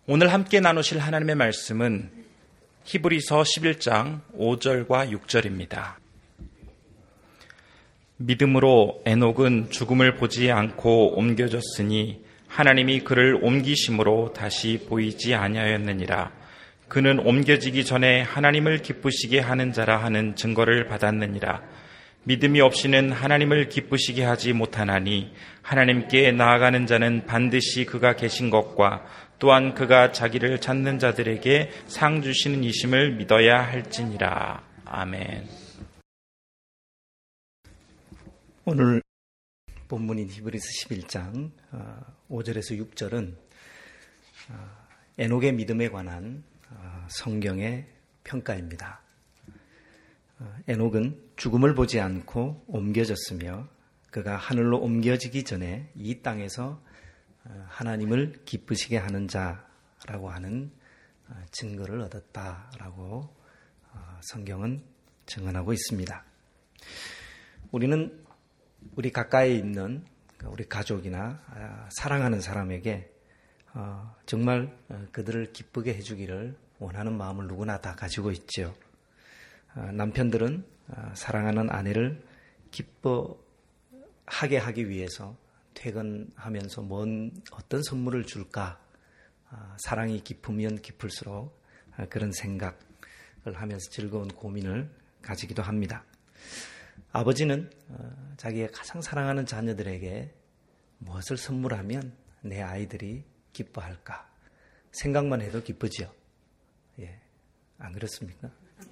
오늘 함께 나누실 하나님의 말씀은 히브리서 11장 5절과 6절입니다. 믿음으로 에녹은 죽음을 보지 않고 옮겨졌으니 하나님이 그를 옮기심으로 다시 보이지 아니하였느니라. 그는 옮겨지기 전에 하나님을 기쁘시게 하는 자라 하는 증거를 받았느니라. 믿음이 없이는 하나님을 기쁘시게 하지 못하나니 하나님께 나아가는 자는 반드시 그가 계신 것과 또한 그가 자기를 찾는 자들에게 상 주시는 이심을 믿어야 할지니라. 아멘. 오늘 본문인 히브리서 11장 5절에서 6절은 에녹의 믿음에 관한 성경의 평가입니다. 에녹은 죽음을 보지 않고 옮겨졌으며 그가 하늘로 옮겨지기 전에 이 땅에서 하나님을 기쁘시게 하는 자라고 하는 증거를 얻었다라고 성경은 증언하고 있습니다. 우리는 우리 가까이 있는 우리 가족이나 사랑하는 사람에게 정말 그들을 기쁘게 해주기를 원하는 마음을 누구나 다 가지고 있죠. 남편들은 사랑하는 아내를 기뻐하게 하기 위해서 퇴근하면서 어떤 선물을 줄까? 사랑이 깊으면 깊을수록 그런 생각을 하면서 즐거운 고민을 가지기도 합니다. 아버지는 자기의 가장 사랑하는 자녀들에게 무엇을 선물하면 내 아이들이 기뻐할까? 생각만 해도 기쁘지요. 예, 안 그렇습니까?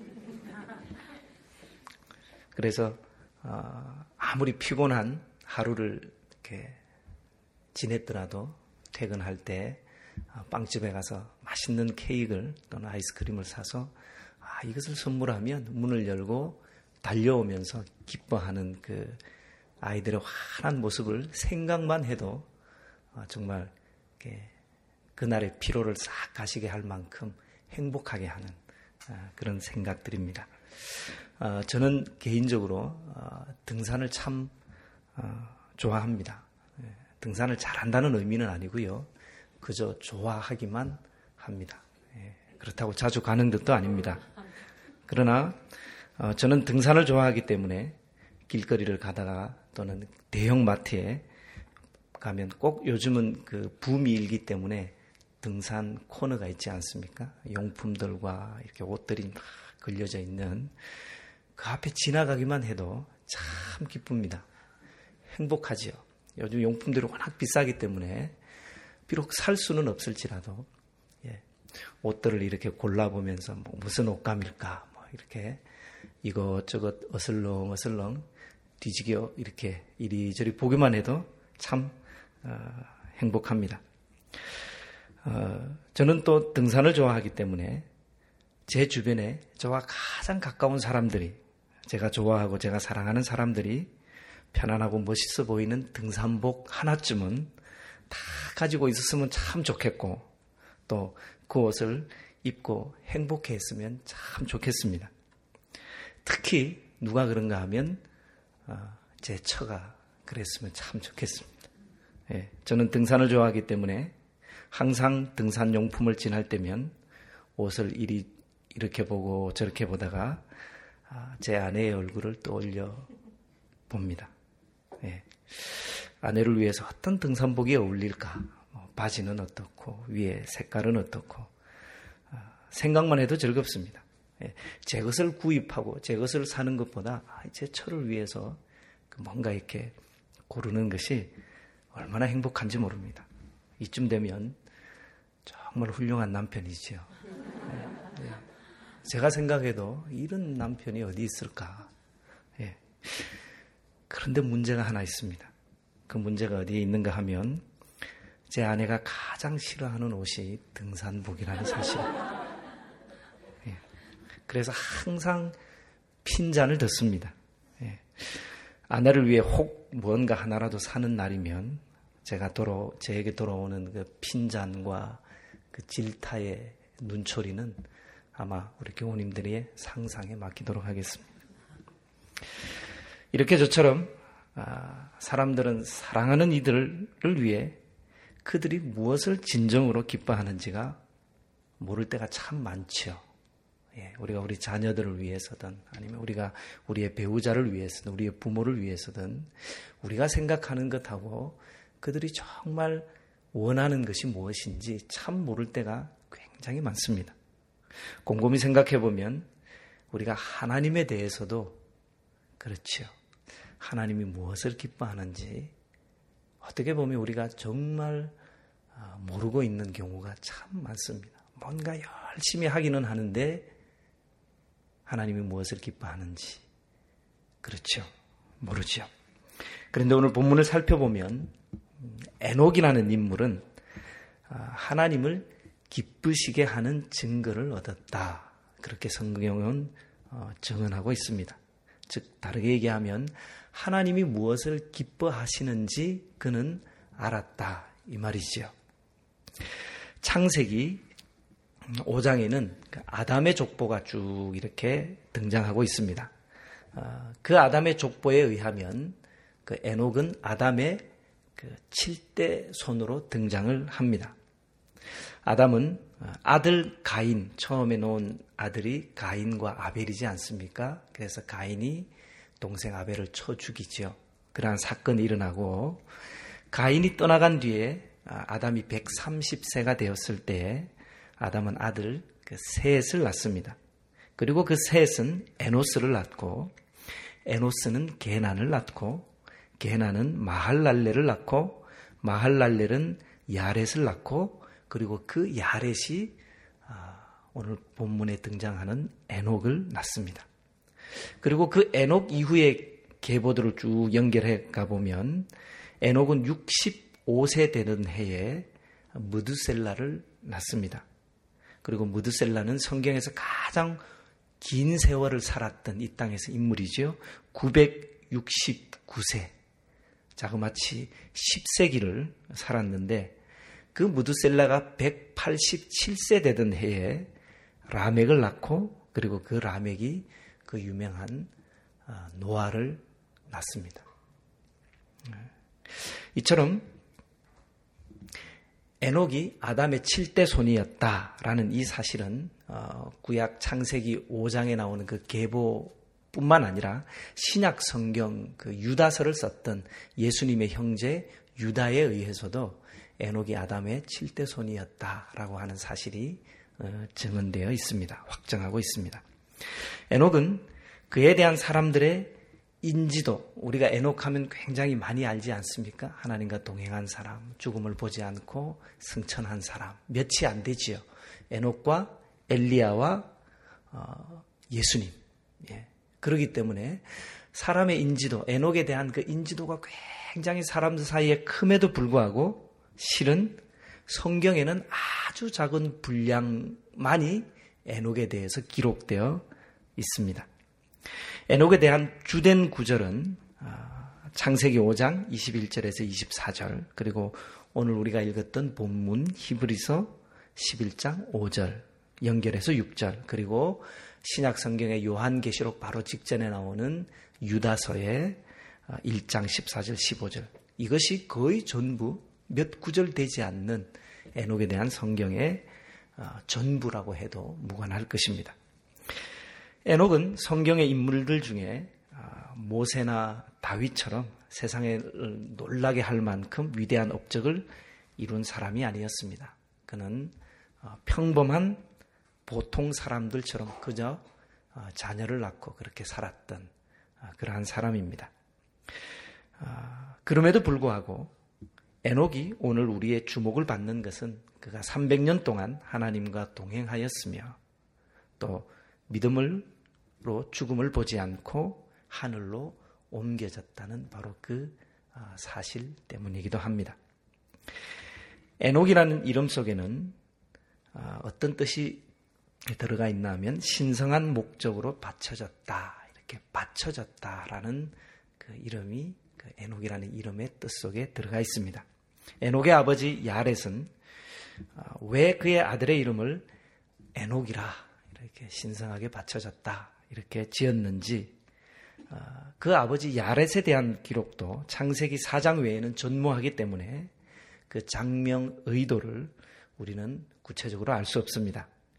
그래서 아무리 피곤한 하루를 이렇게 지냈더라도 퇴근할 때 빵집에 가서 맛있는 케이크를 또는 아이스크림을 사서 이것을 선물하면 문을 열고 달려오면서 기뻐하는 그 아이들의 환한 모습을 생각만 해도 정말 이렇게 그날의 피로를 싹 가시게 할 만큼 행복하게 하는 그런 생각들입니다. 저는 개인적으로 등산을 참 좋아합니다. 등산을 잘한다는 의미는 아니고요. 그저 좋아하기만 합니다. 그렇다고 자주 가는 것도 아닙니다. 그러나 저는 등산을 좋아하기 때문에 길거리를 가다가 또는 대형 마트에 가면 꼭 요즘은 그 붐이 일기 때문에 등산 코너가 있지 않습니까? 용품들과 이렇게 옷들이 막 걸려져 있는 그 앞에 지나가기만 해도 참 기쁩니다. 행복하지요. 요즘 용품들이 워낙 비싸기 때문에 비록 살 수는 없을지라도 옷들을 이렇게 골라보면서 무슨 옷감일까 이렇게 이것저것 어슬렁어슬렁 뒤지겨 이렇게 이리저리 보기만 해도 참 행복합니다. 저는 또 등산을 좋아하기 때문에 제 주변에 저와 가장 가까운 사람들이 제가 좋아하고 제가 사랑하는 사람들이 편안하고 멋있어 보이는 등산복 하나쯤은 다 가지고 있었으면 참 좋겠고 또 그 옷을 입고 행복해 했으면 참 좋겠습니다. 특히 누가 그런가 하면 제 처가 그랬으면 참 좋겠습니다. 저는 등산을 좋아하기 때문에 항상 등산용품을 지날 때면 옷을 이렇게 보고 저렇게 보다가 제 아내의 얼굴을 떠올려 봅니다. 아내를 위해서 어떤 등산복이 어울릴까? 바지는 어떻고 위에 색깔은 어떻고 생각만 해도 즐겁습니다. 제 것을 구입하고 제 것을 사는 것보다 제 처를 위해서 뭔가 이렇게 고르는 것이 얼마나 행복한지 모릅니다. 이쯤 되면 정말 훌륭한 남편이지요. 제가 생각해도 이런 남편이 어디 있을까? 그런데 문제가 하나 있습니다. 그 문제가 어디에 있는가 하면 제 아내가 가장 싫어하는 옷이 등산복이라는 사실입니다. 그래서 항상 핀잔을 듣습니다. 아내를 위해 혹 무언가 하나라도 사는 날이면 제에게 돌아오는 그 핀잔과 그 질타의 눈초리는 아마 우리 교우님들의 상상에 맡기도록 하겠습니다. 이렇게 저처럼 사람들은 사랑하는 이들을 위해 그들이 무엇을 진정으로 기뻐하는지가 모를 때가 참 많죠. 우리가 우리 자녀들을 위해서든 아니면 우리가 우리의 배우자를 위해서든 우리의 부모를 위해서든 우리가 생각하는 것하고 그들이 정말 원하는 것이 무엇인지 참 모를 때가 굉장히 많습니다. 곰곰이 생각해 보면 우리가 하나님에 대해서도 그렇죠. 하나님이 무엇을 기뻐하는지 어떻게 보면 우리가 정말 모르고 있는 경우가 참 많습니다. 뭔가 열심히 하기는 하는데 하나님이 무엇을 기뻐하는지 그렇죠. 모르죠. 그런데 오늘 본문을 살펴보면 에녹이라는 인물은 하나님을 기쁘시게 하는 증거를 얻었다. 그렇게 성경은 증언하고 있습니다. 즉 다르게 얘기하면 하나님이 무엇을 기뻐하시는지 그는 알았다. 이 말이죠. 창세기 5장에는 아담의 족보가 쭉 이렇게 등장하고 있습니다. 그 아담의 족보에 의하면 그 에녹은 아담의 그 7대 손으로 등장을 합니다. 아담은 아들 가인, 처음에 놓은 아들이 가인과 아벨이지 않습니까? 그래서 가인이 동생 아벨을 쳐 죽이죠. 그러한 사건이 일어나고 가인이 떠나간 뒤에 아담이 130세가 되었을 때 아담은 아들 셋을 낳습니다. 그리고 그 셋은 에노스를 낳고 에노스는 게난을 낳고 게난은 마할랄렐을 낳고 마할랄렐은 야렛을 낳고 그리고 그 야렛이 오늘 본문에 등장하는 에녹을 낳습니다. 그리고 그 에녹 이후의 계보들을 쭉 연결해 가보면 에녹은 65세 되는 해에 무드셀라를 낳습니다. 그리고 무드셀라는 성경에서 가장 긴 세월을 살았던 이 땅에서 인물이죠. 969세. 자그마치 10세기를 살았는데 그 무드셀라가 187세 되던 해에 라멕을 낳고 그리고 그 라멕이 그 유명한 노아를 낳습니다. 이처럼 에녹이 아담의 7대 손이었다라는 이 사실은 구약 창세기 5장에 나오는 그 계보뿐만 아니라 신약 성경 그 유다서를 썼던 예수님의 형제 유다에 의해서도 에녹이 아담의 7대 손이었다라고 하는 사실이 증언되어 있습니다. 확정하고 있습니다. 에녹은 그에 대한 사람들의 인지도, 우리가 에녹하면 굉장히 많이 알지 않습니까? 하나님과 동행한 사람, 죽음을 보지 않고 승천한 사람, 몇이 안 되지요. 에녹과 엘리야와 예수님. 그렇기 때문에 사람의 인지도, 에녹에 대한 그 인지도가 굉장히 사람들 사이에 큼에도 불구하고 실은 성경에는 아주 작은 분량만이 에녹에 대해서 기록되어 있습니다. 에녹에 대한 주된 구절은 창세기 5장 21절에서 24절 그리고 오늘 우리가 읽었던 본문 히브리서 11장 5절 연결해서 6절 그리고 신약 성경의 요한계시록 바로 직전에 나오는 유다서의 1장 14절 15절 이것이 거의 전부 몇 구절 되지 않는 에녹에 대한 성경의 전부라고 해도 무관할 것입니다. 에녹은 성경의 인물들 중에 모세나 다윗처럼 세상에 놀라게 할 만큼 위대한 업적을 이룬 사람이 아니었습니다. 그는 평범한 보통 사람들처럼 그저 자녀를 낳고 그렇게 살았던 그러한 사람입니다. 그럼에도 불구하고 에녹이 오늘 우리의 주목을 받는 것은 그가 300년 동안 하나님과 동행하였으며 또 믿음으로 죽음을 보지 않고 하늘로 옮겨졌다는 바로 그 사실 때문이기도 합니다. 에녹이라는 이름 속에는 어떤 뜻이 들어가 있나 하면 신성한 목적으로 바쳐졌다. 이렇게 바쳐졌다라는 그 이름이 그 에녹이라는 이름의 뜻 속에 들어가 있습니다. 에녹의 아버지 야렛은 왜 그의 아들의 이름을 에녹이라 이렇게 신성하게 바쳐졌다. 이렇게 지었는지 그 아버지 야렛에 대한 기록도 창세기 4장 외에는 전무하기 때문에 그 장명 의도를 우리는 구체적으로 알 수 없습니다.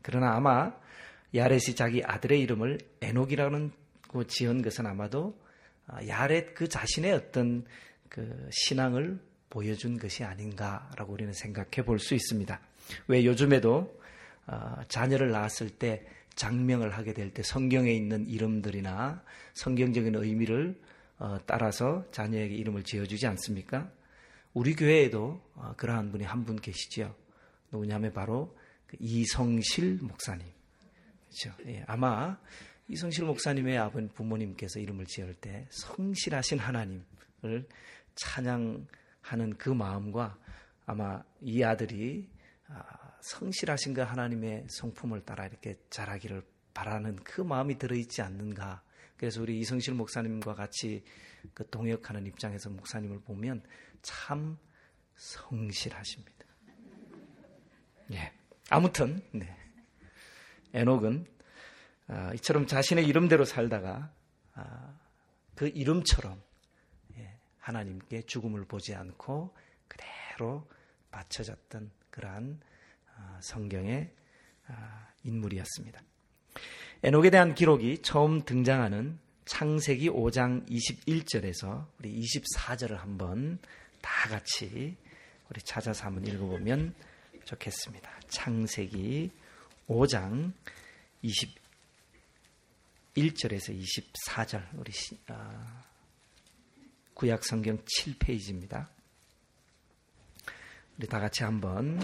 그러나 아마 야렛이 자기 아들의 이름을 에녹이라는 지은 것은 아마도 야렛 그 자신의 어떤 그 신앙을 보여준 것이 아닌가라고 우리는 생각해 볼 수 있습니다. 왜 요즘에도 자녀를 낳았을 때 장명을 하게 될 때 성경에 있는 이름들이나 성경적인 의미를 따라서 자녀에게 이름을 지어주지 않습니까? 우리 교회에도 그러한 분이 한 분 계시죠. 누구냐면 바로 이성실 목사님. 그렇죠? 예, 아마 이성실 목사님의 아버님 부모님께서 이름을 지을 때 성실하신 하나님을 찬양하는 그 마음과 아마 이 아들이 성실하신 그 하나님의 성품을 따라 이렇게 자라기를 바라는 그 마음이 들어있지 않는가. 그래서 우리 이성실 목사님과 같이 그 동역하는 입장에서 목사님을 보면 참 성실하십니다. 예. 아무튼, 네. 에녹은 이처럼 자신의 이름대로 살다가 그 이름처럼 하나님께 죽음을 보지 않고 그대로 바쳐졌던 그러한 성경의 인물이었습니다. 에녹에 대한 기록이 처음 등장하는 창세기 5장 21절에서 우리 24절을 한번 다 같이 우리 찾아서 한번 읽어보면 좋겠습니다. 창세기 5장 21절에서 24절 우리 구약 성경 7페이지입니다. 우리 다 같이 한번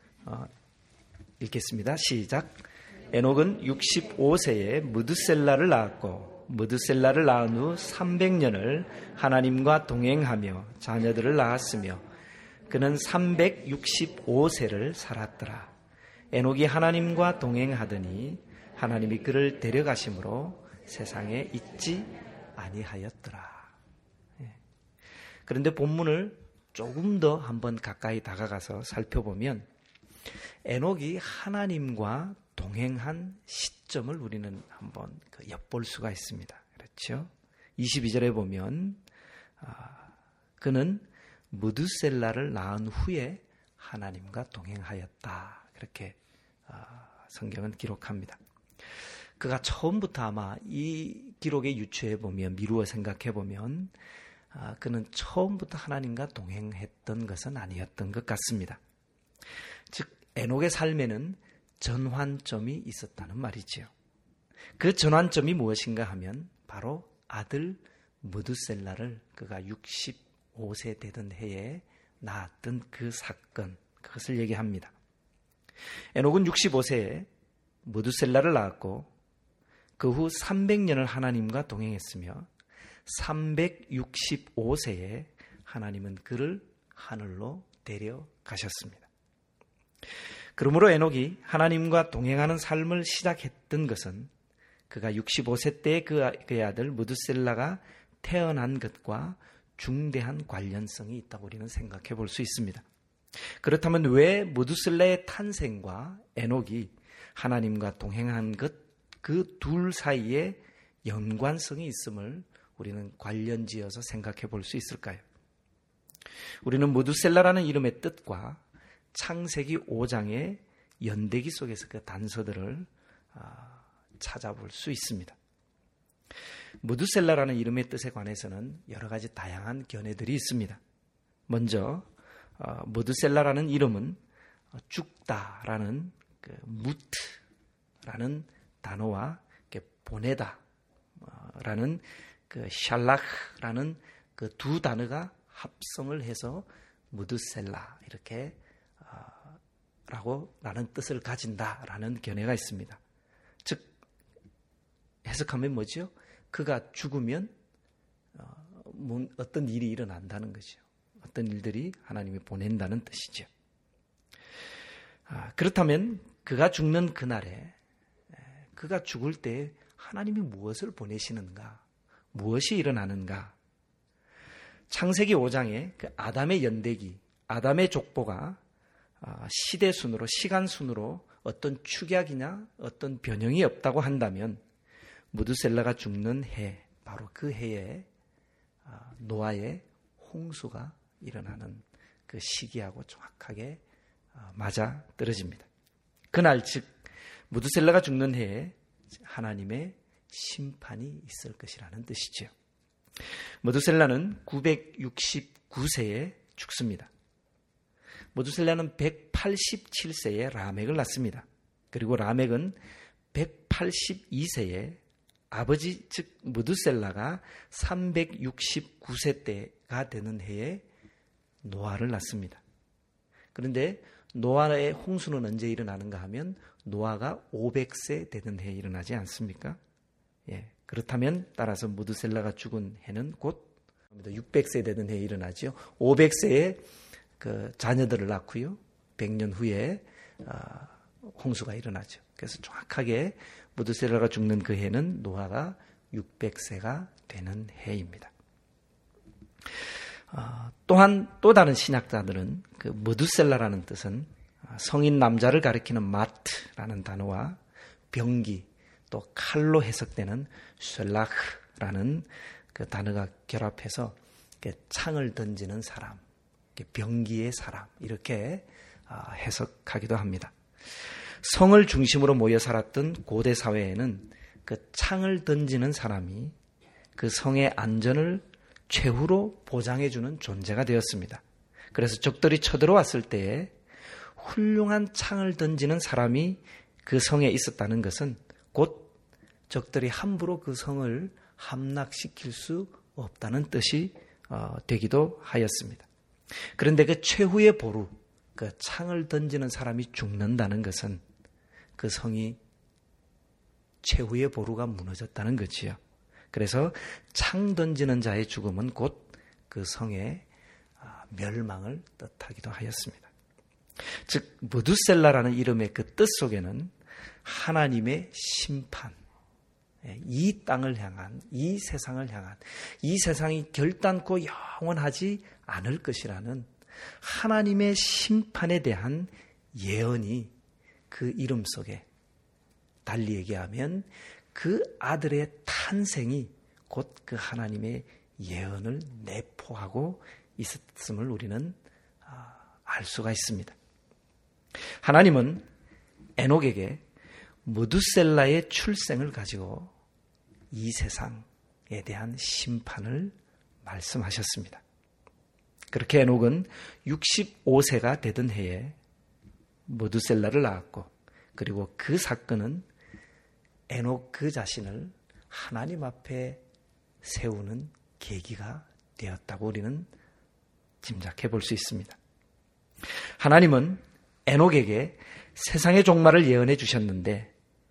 읽겠습니다. 시작. 에녹은 65세에 무드셀라를 낳았고 무드셀라를 낳은 후 300년을 하나님과 동행하며 자녀들을 낳았으며 그는 365세를 살았더라. 에녹이 하나님과 동행하더니 하나님이 그를 데려가심으로 세상에 있지 아니하였더라. 그런데 본문을 조금 더 한번 가까이 다가가서 살펴보면 에녹이 하나님과 동행한 시점을 우리는 한번 엿볼 수가 있습니다. 그렇죠? 22절에 보면 그는 무드셀라를 낳은 후에 하나님과 동행하였다. 그렇게 성경은 기록합니다. 그가 처음부터 아마 이 기록에 유추해 보면 미루어 생각해 보면 그는 처음부터 하나님과 동행했던 것은 아니었던 것 같습니다. 즉 에녹의 삶에는 전환점이 있었다는 말이지요. 그 전환점이 무엇인가 하면 바로 아들 무드셀라를 그가 65세 되던 해에 낳았던 그 사건, 그것을 얘기합니다. 에녹은 65세에 무드셀라를 낳았고 그 후 300년을 하나님과 동행했으며 365세에 하나님은 그를 하늘로 데려가셨습니다. 그러므로 에녹이 하나님과 동행하는 삶을 시작했던 것은 그가 65세 때 그의 아들 무드셀라가 태어난 것과 중대한 관련성이 있다고 우리는 생각해 볼 수 있습니다. 그렇다면 왜 무드셀라의 탄생과 에녹이 하나님과 동행한 것, 그 둘 사이에 연관성이 있음을 우리는 관련지어서 생각해 볼 수 있을까요? 우리는 무드셀라라는 이름의 뜻과 창세기 5장의 연대기 속에서 그 단서들을 찾아볼 수 있습니다. 무드셀라라는 이름의 뜻에 관해서는 여러 가지 다양한 견해들이 있습니다. 먼저 무드셀라라는 이름은 죽다라는 그 무트라는 단어와 보내다라는 그 샬라흐라는 그 두 단어가 합성을 해서 무드셀라 이렇게 라는 뜻을 가진다라는 견해가 있습니다. 즉 해석하면 뭐죠? 그가 죽으면 어떤 일이 일어난다는 거죠. 어떤 일들이 하나님이 보낸다는 뜻이죠. 그렇다면 그가 죽는 그날에 그가 죽을 때 하나님이 무엇을 보내시는가? 무엇이 일어나는가? 창세기 5장에 그 아담의 연대기, 아담의 족보가 시대순으로, 시간순으로 어떤 축약이나 어떤 변형이 없다고 한다면 무드셀라가 죽는 해, 바로 그 해에 노아의 홍수가 일어나는 그 시기하고 정확하게 맞아 떨어집니다. 그날 즉 무드셀라가 죽는 해에 하나님의 심판이 있을 것이라는 뜻이죠. 무드셀라는 969세에 죽습니다. 무드셀라는 187세에 라멕을 낳습니다. 그리고 라멕은 182세에 아버지 즉 무드셀라가 369세 때가 되는 해에 노아를 낳습니다. 그런데 노아의 홍수는 언제 일어나는가 하면 노아가 500세 되는 해에 일어나지 않습니까? 예, 그렇다면 따라서 무드셀라가 죽은 해는 곧 600세 되는 해에 일어나죠. 500세에 그 자녀들을 낳고요. 100년 후에 홍수가 일어나죠. 그래서 정확하게 무드셀라가 죽는 그 해는 노아가 600세가 되는 해입니다. 또한 또 다른 신학자들은 그 무드셀라라는 뜻은 성인 남자를 가리키는 마트라는 단어와 병기 또 칼로 해석되는 셀라흐라는 그 단어가 결합해서 창을 던지는 사람, 병기의 사람 이렇게 해석하기도 합니다. 성을 중심으로 모여 살았던 고대 사회에는 그 창을 던지는 사람이 그 성의 안전을 최후로 보장해주는 존재가 되었습니다. 그래서 적들이 쳐들어왔을 때에 훌륭한 창을 던지는 사람이 그 성에 있었다는 것은 곧 적들이 함부로 그 성을 함락시킬 수 없다는 뜻이 되기도 하였습니다. 그런데 그 최후의 보루, 그 창을 던지는 사람이 죽는다는 것은 그 성이 최후의 보루가 무너졌다는 것이요. 그래서 창 던지는 자의 죽음은 곧 그 성의 멸망을 뜻하기도 하였습니다. 즉 무드셀라라는 이름의 그 뜻 속에는 하나님의 심판, 이 땅을 향한, 이 세상을 향한, 이 세상이 결단코 영원하지 않을 것이라는 하나님의 심판에 대한 예언이 그 이름 속에, 달리 얘기하면 그 아들의 탄생이 곧 그 하나님의 예언을 내포하고 있었음을 우리는 알 수가 있습니다. 하나님은 에녹에게 무드셀라의 출생을 가지고 이 세상에 대한 심판을 말씀하셨습니다. 그렇게 에녹은 65세가 되던 해에 무드셀라를 낳았고, 그리고 그 사건은 에녹 그 자신을 하나님 앞에 세우는 계기가 되었다고 우리는 짐작해 볼 수 있습니다. 하나님은 에녹에게 세상의 종말을 예언해 주셨는데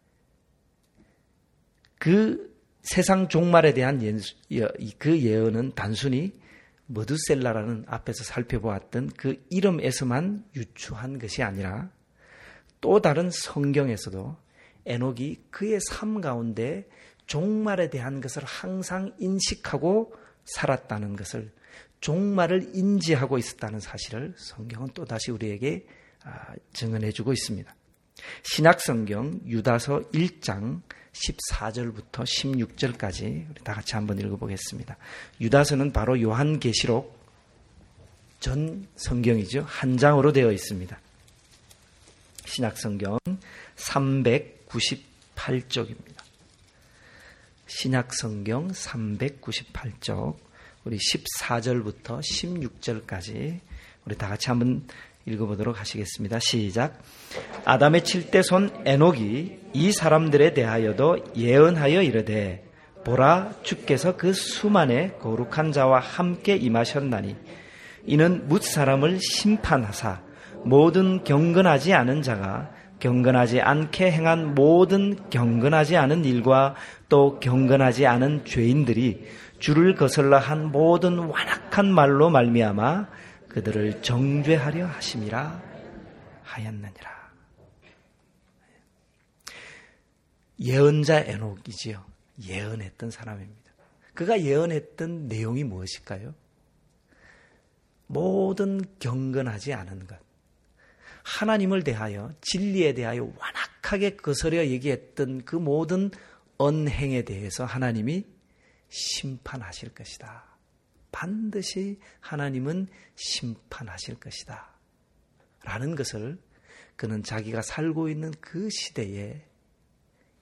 그 세상 종말에 대한 그 예언은 단순히 무드셀라라는 앞에서 살펴보았던 그 이름에서만 유추한 것이 아니라 또 다른 성경에서도 에녹이 그의 삶 가운데 종말에 대한 것을 항상 인식하고 살았다는 것을, 종말을 인지하고 있었다는 사실을 성경은 또다시 우리에게 증언해 주고 있습니다. 신약성경 유다서 1장 14절부터 16절까지 우리 다 같이 한번 읽어보겠습니다. 유다서는 바로 요한계시록 전 성경이죠. 한 장으로 되어 있습니다. 신약성경 398쪽입니다. 신약성경 398쪽 우리 14절부터 16절까지 우리 다 같이 한번 읽어보도록 하시겠습니다. 시작. 아담의 7대 손 에녹이 이 사람들에 대하여도 예언하여 이르되 보라 주께서 그 수만의 거룩한 자와 함께 임하셨나니 이는 뭇 사람을 심판하사 모든 경건하지 않은 자가 경건하지 않게 행한 모든 경건하지 않은 일과 또 경건하지 않은 죄인들이 주를 거슬러 한 모든 완악한 말로 말미암아 그들을 정죄하려 하심이라 하였느니라. 예언자 에녹이지요. 예언했던 사람입니다. 그가 예언했던 내용이 무엇일까요? 모든 경건하지 않은 것, 하나님을 대하여, 진리에 대하여 완악하게 거스려 얘기했던 그 모든 언행에 대해서 하나님이 심판하실 것이다. 반드시 하나님은 심판하실 것이다. 라는 것을 그는 자기가 살고 있는 그 시대에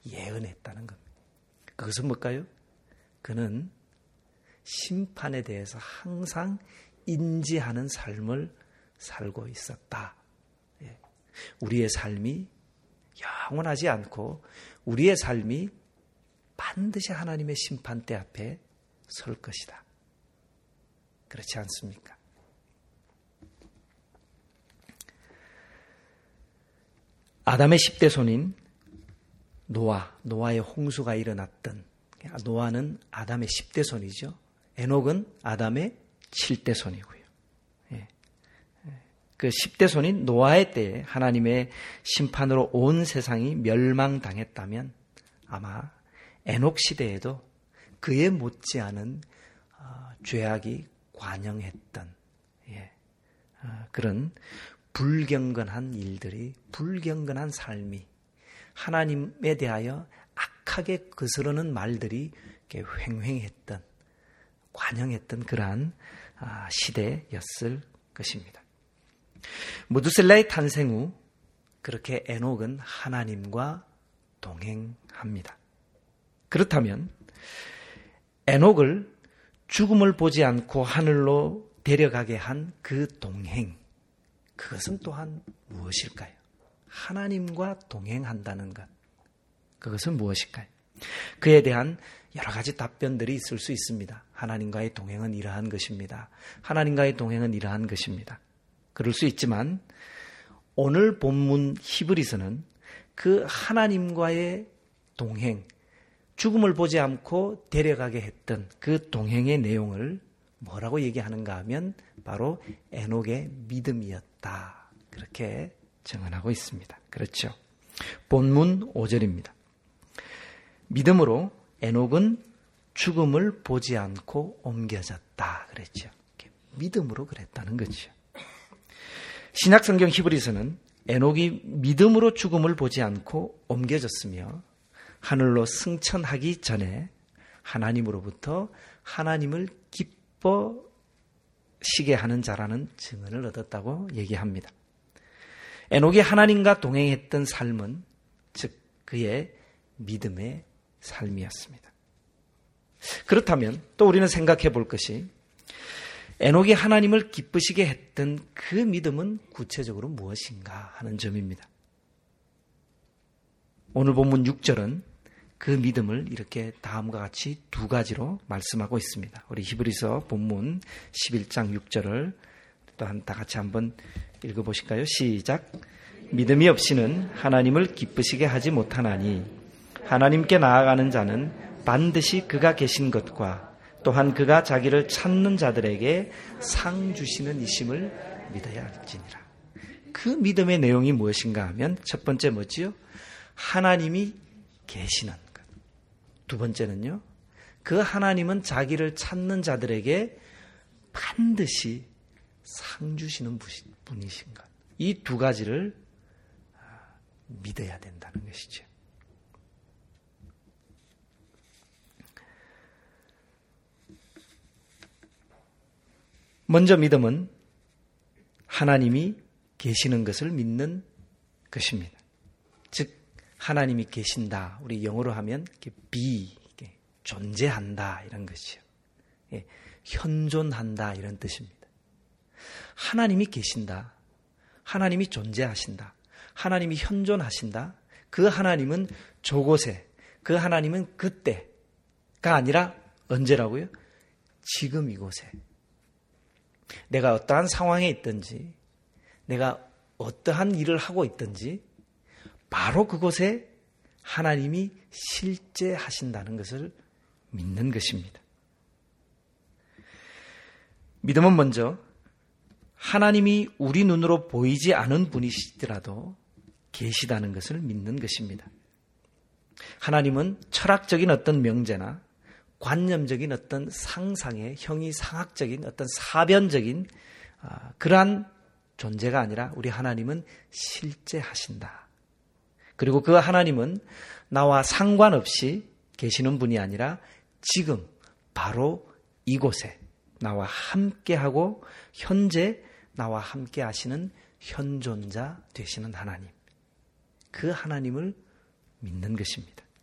예언했다는 겁니다. 그것은 뭘까요? 그는 심판에 대해서 항상 인지하는 삶을 살고 있었다. 우리의 삶이 영원하지 않고 우리의 삶이 반드시 하나님의 심판대 앞에 설 것이다. 그렇지 않습니까? 아담의 10대 손인 노아의 홍수가 일어났던, 노아는 아담의 10대 손이죠. 에녹은 아담의 7대 손이고요. 그 10대 손인 노아의 때에 하나님의 심판으로 온 세상이 멸망당했다면 아마 에녹 시대에도 그에 못지않은 죄악이 관영했던 그런 불경건한 일들이, 불경건한 삶이, 하나님에 대하여 악하게 거스르는 말들이 이렇게 횡행했던, 관영했던 그러한 시대였을 것입니다. 무두셀라의 탄생 후 그렇게 에녹은 하나님과 동행합니다. 그렇다면 에녹을 죽음을 보지 않고 하늘로 데려가게 한 그 동행, 그것은 또한 무엇일까요? 하나님과 동행한다는 것, 그것은 무엇일까요? 그에 대한 여러 가지 답변들이 있을 수 있습니다. 하나님과의 동행은 이러한 것입니다. 하나님과의 동행은 이러한 것입니다. 그럴 수 있지만 오늘 본문 히브리서는 그 하나님과의 동행, 죽음을 보지 않고 데려가게 했던 그 동행의 내용을 뭐라고 얘기하는가 하면 바로 에녹의 믿음이었다. 그렇게 증언하고 있습니다. 그렇죠. 본문 5절입니다. 믿음으로 에녹은 죽음을 보지 않고 옮겨졌다. 그랬죠. 믿음으로 그랬다는 거죠. 신약성경 히브리서는 에녹이 믿음으로 죽음을 보지 않고 옮겨졌으며 하늘로 승천하기 전에 하나님으로부터 하나님을 기뻐시게 하는 자라는 증언을 얻었다고 얘기합니다. 에녹이 하나님과 동행했던 삶은 즉 그의 믿음의 삶이었습니다. 그렇다면 또 우리는 생각해 볼 것이 에녹이 하나님을 기쁘시게 했던 그 믿음은 구체적으로 무엇인가 하는 점입니다. 오늘 본문 6절은 그 믿음을 이렇게 다음과 같이 두 가지로 말씀하고 있습니다. 우리 히브리서 본문 11장 6절을 또 다 같이 한번 읽어보실까요? 시작. 믿음이 없이는 하나님을 기쁘시게 하지 못하나니 하나님께 나아가는 자는 반드시 그가 계신 것과 또한 그가 자기를 찾는 자들에게 상 주시는 이심을 믿어야 할지니라. 그 믿음의 내용이 무엇인가 하면 첫 번째 뭐지요? 하나님이 계시는 것. 두 번째는요, 그 하나님은 자기를 찾는 자들에게 반드시 상 주시는 분이신 것. 이 두 가지를 믿어야 된다는 것이죠. 먼저 믿음은 하나님이 계시는 것을 믿는 것입니다. 즉 하나님이 계신다. 우리 영어로 하면 be, 존재한다 이런 것이요. 현존한다 이런 뜻입니다. 하나님이 계신다. 하나님이 존재하신다. 하나님이 현존하신다. 그 하나님은 저곳에, 그 하나님은 그때가 아니라 언제라고요? 지금 이곳에. 내가 어떠한 상황에 있든지, 내가 어떠한 일을 하고 있든지 바로 그곳에 하나님이 실제하신다는 것을 믿는 것입니다. 믿음은 먼저 하나님이 우리 눈으로 보이지 않은 분이시더라도 계시다는 것을 믿는 것입니다. 하나님은 철학적인 어떤 명제나 관념적인 어떤 상상의 형이상학적인 어떤 사변적인 그러한 존재가 아니라 우리 하나님은 실제하신다. 그리고 그 하나님은 나와 상관없이 계시는 분이 아니라 지금 바로 이곳에 나와 함께하고 현재 나와 함께 하시는 현존자 되시는 하나님. 그 하나님을 믿는 것입니다.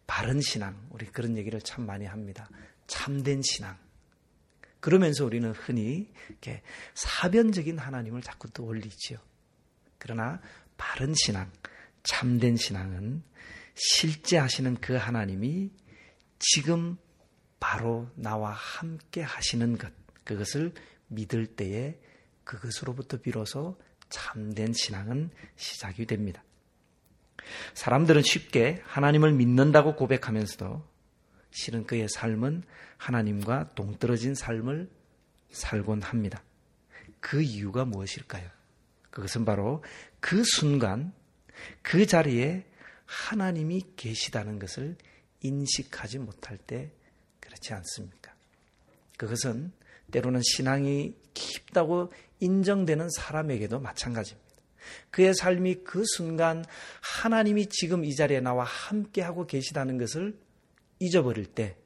바른 신앙, 우리 그런 얘기를 참 많이 합니다. 참된 신앙. 그러면서 우리는 흔히 이렇게 사변적인 하나님을 자꾸 떠올리지요. 그러나 바른 신앙, 참된 신앙은 실제 하시는 그 하나님이 지금 바로 나와 함께 하시는 것, 그것을 믿을 때에 그것으로부터 비로소 참된 신앙은 시작이 됩니다. 사람들은 쉽게 하나님을 믿는다고 고백하면서도 실은 그의 삶은 하나님과 동떨어진 삶을 살곤 합니다. 그 이유가 무엇일까요? 그것은 바로 그 순간 그 자리에 하나님이 계시다는 것을 인식하지 못할 때 그렇지 않습니까? 그것은 때로는 신앙이 깊다고 인정되는 사람에게도 마찬가지입니다. 그의 삶이 그 순간 하나님이 지금 이 자리에 나와 함께하고 계시다는 것을 잊어버릴 때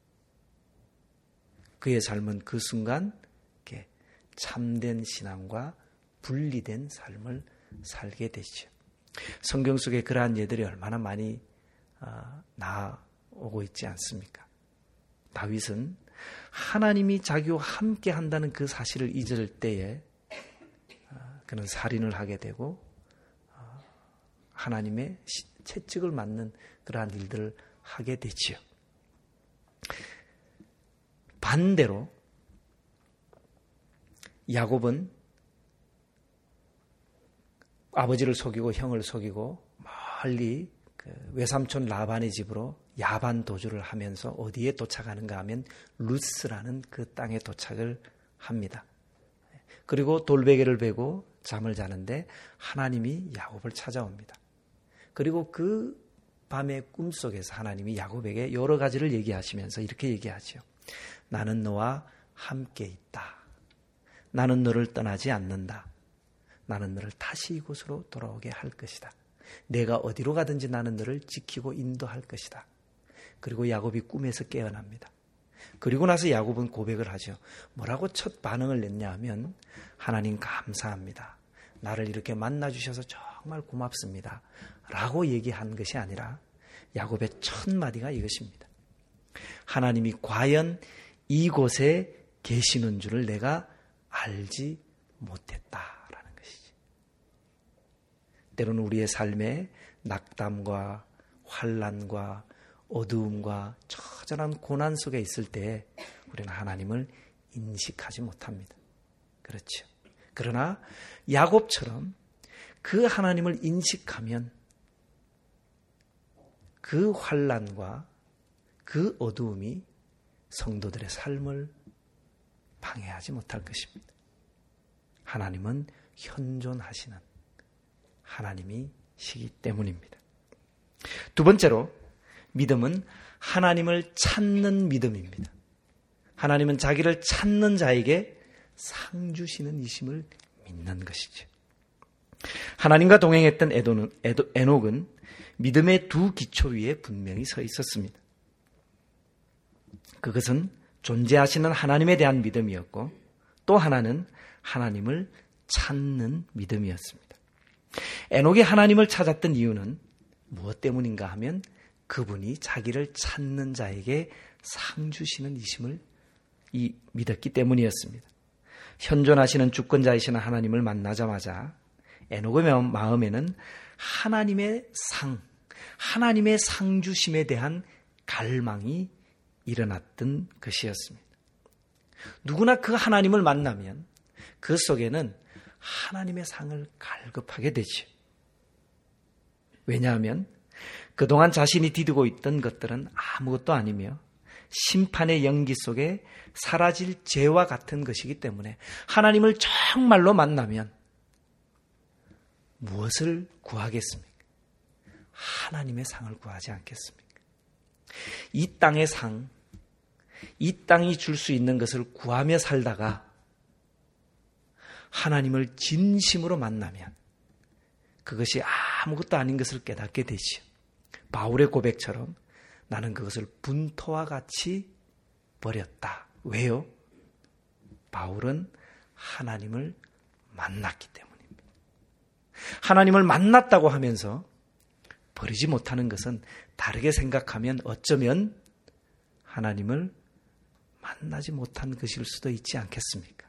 그의 삶은 그 순간 이렇게 참된 신앙과 분리된 삶을 살게 되죠. 성경 속에 그러한 예들이 얼마나 많이 나오고 있지 않습니까? 다윗은 하나님이 자기와 함께 한다는 그 사실을 잊을 때에 그는 살인을 하게 되고 하나님의 채찍을 맞는 그러한 일들을 하게 되지요. 반대로 야곱은 아버지를 속이고 형을 속이고 멀리 외삼촌 라반의 집으로 야반 도주를 하면서 어디에 도착하는가 하면 루스라는 그 땅에 도착을 합니다. 그리고 돌베개를 베고 잠을 자는데 하나님이 야곱을 찾아옵니다. 그리고 그 밤의 꿈속에서 하나님이 야곱에게 여러 가지를 얘기하시면서 이렇게 얘기하죠. 나는 너와 함께 있다. 나는 너를 떠나지 않는다. 나는 너를 다시 이곳으로 돌아오게 할 것이다. 내가 어디로 가든지 나는 너를 지키고 인도할 것이다. 그리고 야곱이 꿈에서 깨어납니다. 그리고 나서 야곱은 고백을 하죠. 뭐라고 첫 반응을 냈냐 하면 하나님 감사합니다. 나를 이렇게 만나주셔서 정말 고맙습니다. 라고 얘기한 것이 아니라 야곱의 첫 마디가 이것입니다. 하나님이 과연 이곳에 계시는 줄을 내가 알지 못했다라는 것이지. 때로는 우리의 삶에 낙담과 환난과 어두움과 처절한 고난 속에 있을 때 우리는 하나님을 인식하지 못합니다. 그렇죠. 그러나 야곱처럼 그 하나님을 인식하면 그 환난과 그 어두움이 성도들의 삶을 방해하지 못할 것입니다. 하나님은 현존하시는 하나님이시기 때문입니다. 두 번째로 믿음은 하나님을 찾는 믿음입니다. 하나님은 자기를 찾는 자에게 상 주시는 이심을 믿는 것이죠. 하나님과 동행했던 에녹은 믿음의 두 기초 위에 분명히 서 있었습니다. 그것은 존재하시는 하나님에 대한 믿음이었고 또 하나는 하나님을 찾는 믿음이었습니다. 에녹이 하나님을 찾았던 이유는 무엇 때문인가 하면 그분이 자기를 찾는 자에게 상 주시는 이심을 믿었기 때문이었습니다. 현존하시는 주권자이신 하나님을 만나자마자 에녹의 마음에는 하나님의 상 주심에 대한 갈망이 일어났던 것이었습니다. 누구나 그 하나님을 만나면 그 속에는 하나님의 상을 갈급하게 되죠. 왜냐하면 그동안 자신이 디디고 있던 것들은 아무것도 아니며 심판의 연기 속에 사라질 죄와 같은 것이기 때문에 하나님을 정말로 만나면 무엇을 구하겠습니까? 하나님의 상을 구하지 않겠습니까? 이 땅의 상, 이 땅이 줄 수 있는 것을 구하며 살다가 하나님을 진심으로 만나면 그것이 아무것도 아닌 것을 깨닫게 되지요. 바울의 고백처럼 나는 그것을 분토와 같이 버렸다. 왜요? 바울은 하나님을 만났기 때문입니다. 하나님을 만났다고 하면서 버리지 못하는 것은 다르게 생각하면 어쩌면 하나님을 만나지 못한 것일 수도 있지 않겠습니까?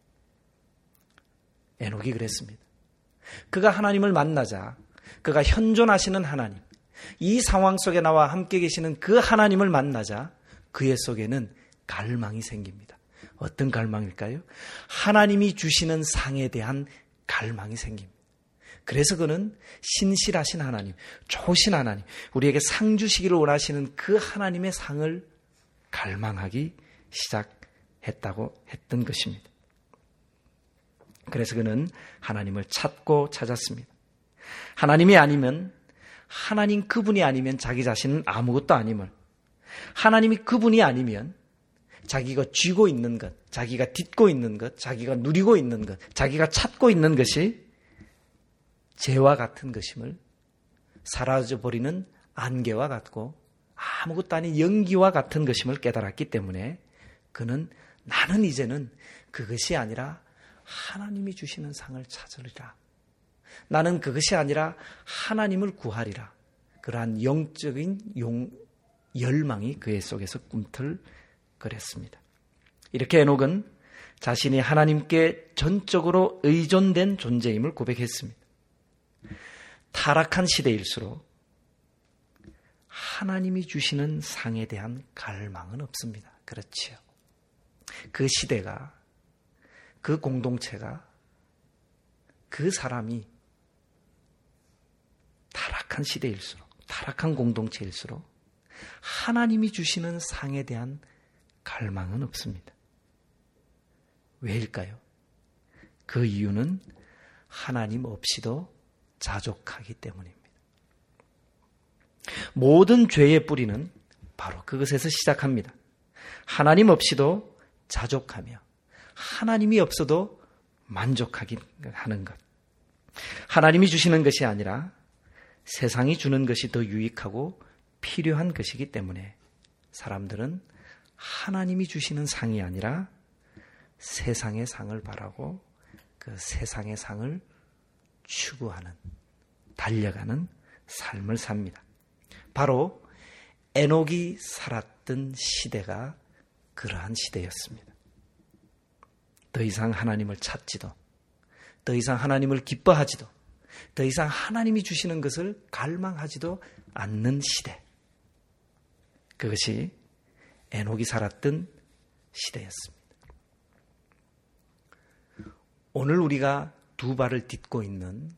에녹이 그랬습니다. 그가 하나님을 만나자 그가 현존하시는 하나님, 이 상황 속에 나와 함께 계시는 그 하나님을 만나자 그의 속에는 갈망이 생깁니다. 어떤 갈망일까요? 하나님이 주시는 상에 대한 갈망이 생깁니다. 그래서 그는 신실하신 하나님, 좋으신 하나님, 우리에게 상 주시기를 원하시는 그 하나님의 상을 갈망하기 시작했다고 했던 것입니다. 그래서 그는 하나님을 찾고 찾았습니다. 하나님이 아니면, 하나님 그분이 아니면 자기 자신은 아무것도 아님을, 하나님이 그분이 아니면 자기가 쥐고 있는 것, 자기가 딛고 있는 것, 자기가 누리고 있는 것, 자기가 찾고 있는 것이 죄와 같은 것임을, 사라져버리는 안개와 같고 아무것도 아닌 연기와 같은 것임을 깨달았기 때문에 그는 나는 이제는 그것이 아니라 하나님이 주시는 상을 찾으리라. 나는 그것이 아니라 하나님을 구하리라. 그러한 영적인 열망이 그의 속에서 꿈틀거렸습니다. 이렇게 에녹은 자신이 하나님께 전적으로 의존된 존재임을 고백했습니다. 타락한 시대일수록 하나님이 주시는 상에 대한 갈망은 없습니다. 그렇지요. 그 시대가, 그 공동체가, 그 사람이 타락한 시대일수록, 타락한 공동체일수록 하나님이 주시는 상에 대한 갈망은 없습니다. 왜일까요? 그 이유는 하나님 없이도 자족하기 때문입니다. 모든 죄의 뿌리는 바로 그것에서 시작합니다. 하나님 없이도 자족하며 하나님이 없어도 만족하는 것. 하나님이 주시는 것이 아니라 세상이 주는 것이 더 유익하고 필요한 것이기 때문에 사람들은 하나님이 주시는 상이 아니라 세상의 상을 바라고 그 세상의 상을 추구하는, 달려가는 삶을 삽니다. 바로 에녹이 살았던 시대가 그러한 시대였습니다. 더 이상 하나님을 찾지도, 더 이상 하나님을 기뻐하지도, 더 이상 하나님이 주시는 것을 갈망하지도 않는 시대. 그것이 에녹이 살았던 시대였습니다. 오늘 우리가 두 발을 딛고 있는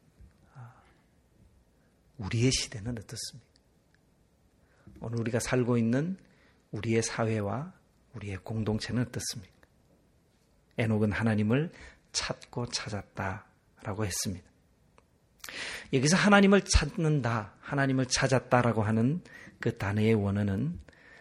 우리의 시대는 어떻습니까? 오늘 우리가 살고 있는 우리의 사회와 우리의 공동체는 어떻습니까? 에녹은 하나님을 찾고 찾았다라고 했습니다. 여기서 하나님을 찾는다, 하나님을 찾았다라고 하는 그 단어의 원어는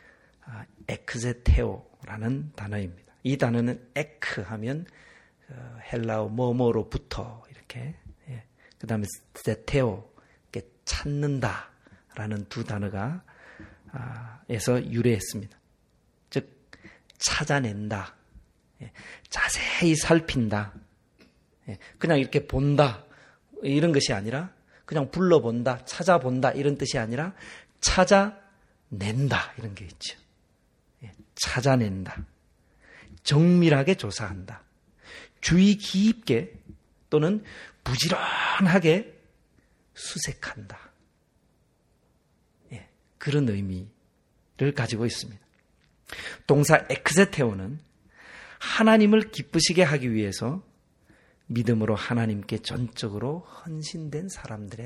에크제테오라는 단어입니다. 이 단어는 에크 하면 헬라어 뭐뭐로부터 이렇게, 그 다음에 제테오, 찾는다라는 두 단어가 에서 유래했습니다. 즉 찾아낸다, 자세히 살핀다, 그냥 이렇게 본다 이런 것이 아니라 그냥 불러본다, 찾아본다 이런 뜻이 아니라 찾아낸다 이런 게 있죠. 찾아낸다, 정밀하게 조사한다, 주의 깊게 또는 부지런하게 수색한다. 그런 의미를 가지고 있습니다. 동사 엑세테오는 하나님을 기쁘시게 하기 위해서 믿음으로 하나님께 전적으로 헌신된 사람들의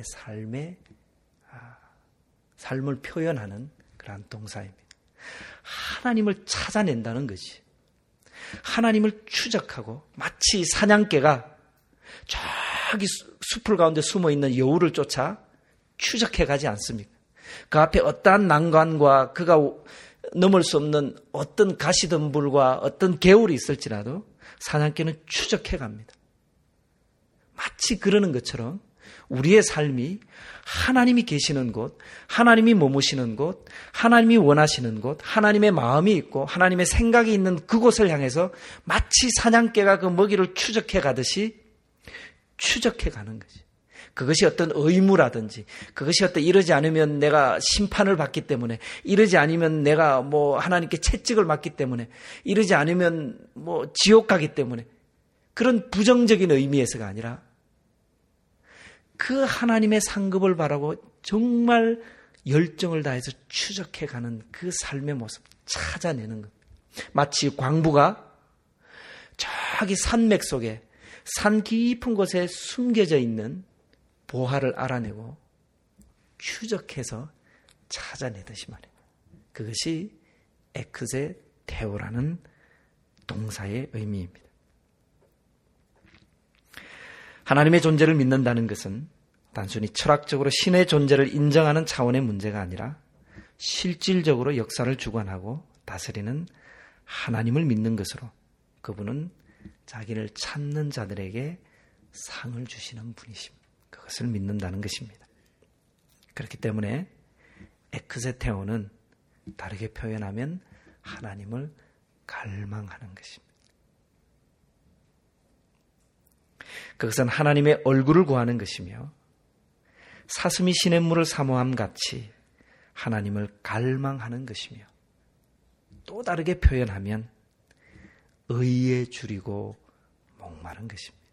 삶을 표현하는 그러한 동사입니다. 하나님을 찾아낸다는 것이, 하나님을 추적하고 마치 사냥개가 저기 숲을 가운데 숨어있는 여우를 쫓아 추적해 가지 않습니까? 그 앞에 어떠한 난관과 그가 넘을 수 없는 어떤 가시덤불과 어떤 개울이 있을지라도 사냥개는 추적해 갑니다. 마치 그러는 것처럼 우리의 삶이 하나님이 계시는 곳, 하나님이 머무시는 곳, 하나님이 원하시는 곳, 하나님의 마음이 있고 하나님의 생각이 있는 그곳을 향해서 마치 사냥개가 그 먹이를 추적해 가듯이 추적해 가는 것이, 그것이 어떤 의무라든지, 그것이 어떤 이러지 않으면 내가 심판을 받기 때문에, 이러지 않으면 내가 하나님께 채찍을 맞기 때문에, 이러지 않으면 지옥 가기 때문에, 그런 부정적인 의미에서가 아니라 그 하나님의 상급을 바라고 정말 열정을 다해서 추적해가는 그 삶의 모습 찾아내는 것. 마치 광부가 저기 산맥 속에 산 깊은 곳에 숨겨져 있는 보화를 알아내고 추적해서 찾아내듯이 말이에요. 그것이 에크세테오라는 동사의 의미입니다. 하나님의 존재를 믿는다는 것은 단순히 철학적으로 신의 존재를 인정하는 차원의 문제가 아니라 실질적으로 역사를 주관하고 다스리는 하나님을 믿는 것으로 그분은 자기를 찾는 자들에게 상을 주시는 분이십니다. 그것을 믿는다는 것입니다. 그렇기 때문에 에크세테오는 다르게 표현하면 하나님을 갈망하는 것입니다. 그것은 하나님의 얼굴을 구하는 것이며 사슴이 시냇물을 사모함 같이 하나님을 갈망하는 것이며 또 다르게 표현하면 의에 줄이고 목마른 것입니다.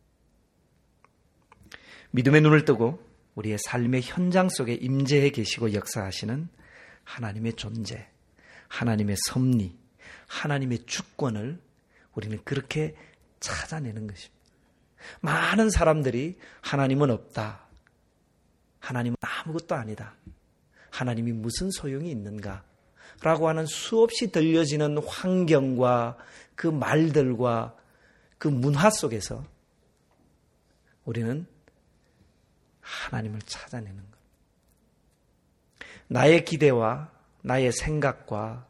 믿음의 눈을 뜨고 우리의 삶의 현장 속에 임재해 계시고 역사하시는 하나님의 존재, 하나님의 섭리, 하나님의 주권을 우리는 그렇게 찾아내는 것입니다. 많은 사람들이 하나님은 없다. 하나님은 아무것도 아니다. 하나님이 무슨 소용이 있는가? 라고 하는 수없이 들려지는 환경과 그 말들과 그 문화 속에서 우리는 하나님을 찾아내는 것. 나의 기대와 나의 생각과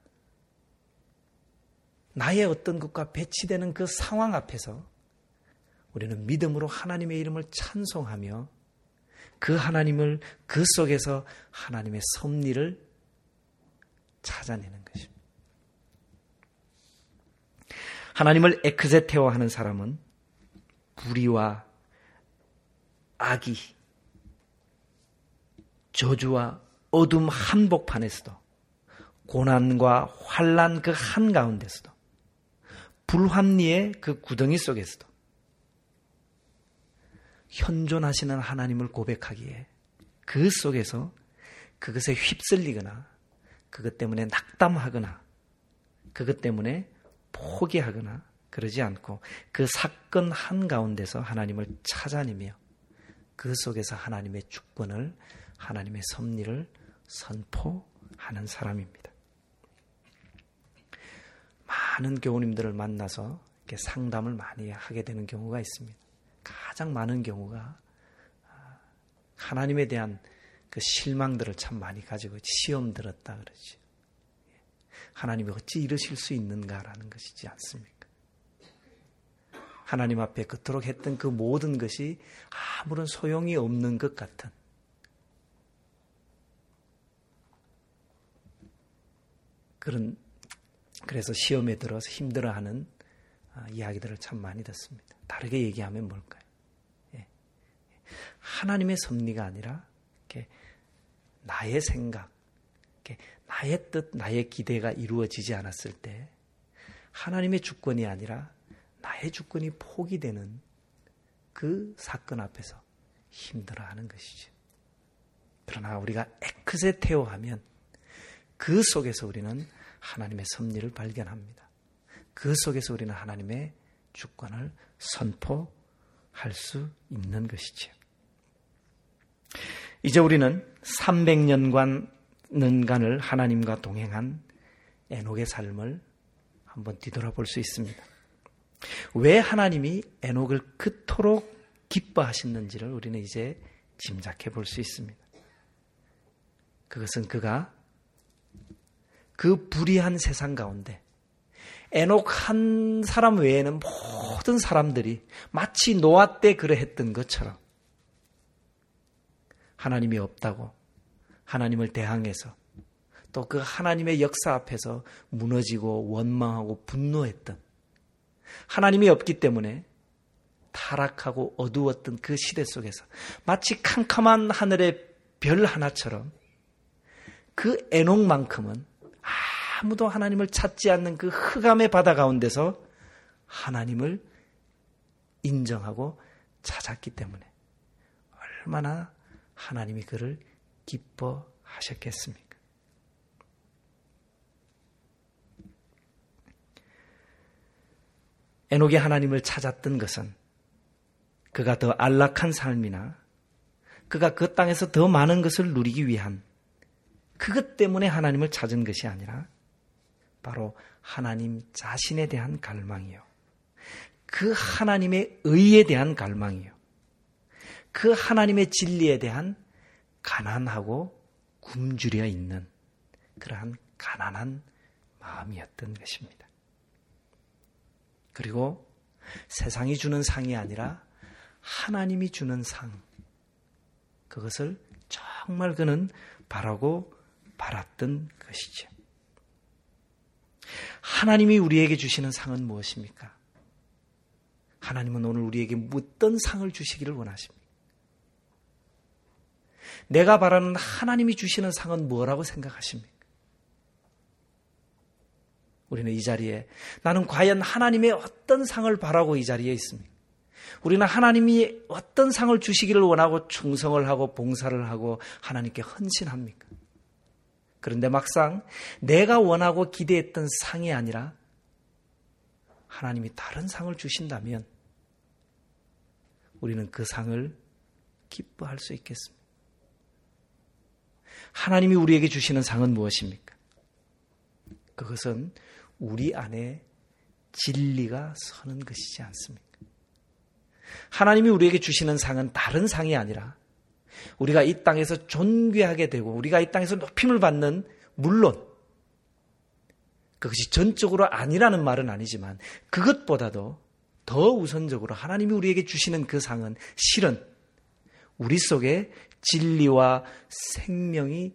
나의 어떤 것과 배치되는 그 상황 앞에서 우리는 믿음으로 하나님의 이름을 찬송하며 그 하나님을 그 속에서 하나님의 섭리를 찾아내는 것입니다. 하나님을 에크세테오 하는 사람은 불의와 악이 저주와 어둠 한복판에서도 고난과 환난 그 한가운데서도 불합리의 그 구덩이 속에서도 현존하시는 하나님을 고백하기에 그 속에서 그것에 휩쓸리거나 그것 때문에 낙담하거나 그것 때문에 포기하거나 그러지 않고 그 사건 한가운데서 하나님을 찾아내며 그 속에서 하나님의 주권을 하나님의 섭리를 선포하는 사람입니다. 많은 교우님들을 만나서 이렇게 상담을 많이 하게 되는 경우가 있습니다. 가장 많은 경우가 하나님에 대한 그 실망들을 참 많이 가지고 시험 들었다 그러지. 하나님이 어찌 이러실 수 있는가라는 것이지 않습니까? 하나님 앞에 그토록 했던 그 모든 것이 아무런 소용이 없는 것 같은 그래서 시험에 들어서 힘들어하는 이야기들을 참 많이 듣습니다. 다르게 얘기하면 뭘까요? 하나님의 섭리가 아니라 이렇게 나의 생각, 이렇게 나의 뜻, 나의 기대가 이루어지지 않았을 때 하나님의 주권이 아니라 나의 주권이 포기되는 그 사건 앞에서 힘들어하는 것이죠. 그러나 우리가 에크세테오 하면 그 속에서 우리는 하나님의 섭리를 발견합니다. 그 속에서 우리는 하나님의 주권을 선포할 수 있는 것이지요. 이제 우리는 300년간을 하나님과 동행한 에녹의 삶을 한번 뒤돌아볼 수 있습니다. 왜 하나님이 에녹을 그토록 기뻐하셨는지를 우리는 이제 짐작해 볼 수 있습니다. 그것은 그가 그 불의한 세상 가운데 에녹 한 사람 외에는 모든 사람들이 마치 노아 때 그러했던 것처럼 하나님이 없다고 하나님을 대항해서 또 그 하나님의 역사 앞에서 무너지고 원망하고 분노했던 하나님이 없기 때문에 타락하고 어두웠던 그 시대 속에서 마치 캄캄한 하늘의 별 하나처럼 그 에녹만큼은 아무도 하나님을 찾지 않는 그 흑암의 바다 가운데서 하나님을 인정하고 찾았기 때문에 얼마나 하나님이 그를 기뻐하셨겠습니까? 에녹이 하나님을 찾았던 것은 그가 더 안락한 삶이나 그가 그 땅에서 더 많은 것을 누리기 위한 그것 때문에 하나님을 찾은 것이 아니라 바로 하나님 자신에 대한 갈망이요. 그 하나님의 의에 대한 갈망이요. 그 하나님의 진리에 대한 가난하고 굶주려 있는 그러한 가난한 마음이었던 것입니다. 그리고 세상이 주는 상이 아니라 하나님이 주는 상, 그것을 정말 그는 바라고 바랐던 것이죠. 하나님이 우리에게 주시는 상은 무엇입니까? 하나님은 오늘 우리에게 어떤 상을 주시기를 원하십니까? 내가 바라는 하나님이 주시는 상은 뭐라고 생각하십니까? 우리는 이 자리에 나는 과연 하나님의 어떤 상을 바라고 이 자리에 있습니까? 우리는 하나님이 어떤 상을 주시기를 원하고 충성을 하고 봉사를 하고 하나님께 헌신합니까? 그런데 막상 내가 원하고 기대했던 상이 아니라 하나님이 다른 상을 주신다면 우리는 그 상을 기뻐할 수 있겠습니다. 하나님이 우리에게 주시는 상은 무엇입니까? 그것은 우리 안에 진리가 서는 것이지 않습니까? 하나님이 우리에게 주시는 상은 다른 상이 아니라 우리가 이 땅에서 존귀하게 되고 우리가 이 땅에서 높임을 받는, 물론 그것이 전적으로 아니라는 말은 아니지만 그것보다도 더 우선적으로 하나님이 우리에게 주시는 그 상은 실은 우리 속에 진리와 생명이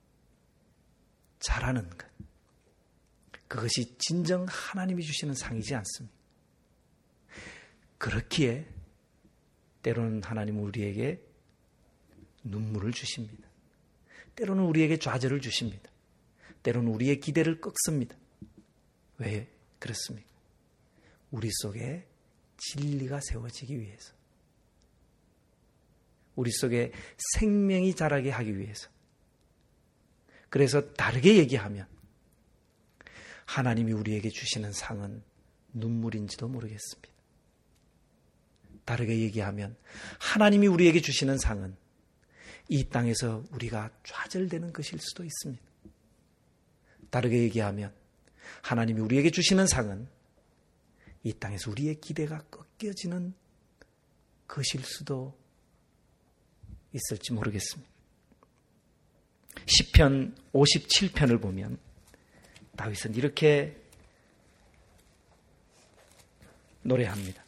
자라는 것, 그것이 진정 하나님이 주시는 상이지 않습니까? 그렇기에 때로는 하나님은 우리에게 눈물을 주십니다. 때로는 우리에게 좌절을 주십니다. 때로는 우리의 기대를 꺾습니다. 왜 그렇습니까? 우리 속에 진리가 세워지기 위해서, 우리 속에 생명이 자라게 하기 위해서. 그래서 다르게 얘기하면 하나님이 우리에게 주시는 상은 눈물인지도 모르겠습니다. 다르게 얘기하면 하나님이 우리에게 주시는 상은 이 땅에서 우리가 좌절되는 것일 수도 있습니다. 다르게 얘기하면 하나님이 우리에게 주시는 상은 이 땅에서 우리의 기대가 꺾여지는 것일 수도 있을지 모르겠습니다. 시편 57편을 보면 다윗은 이렇게 노래합니다.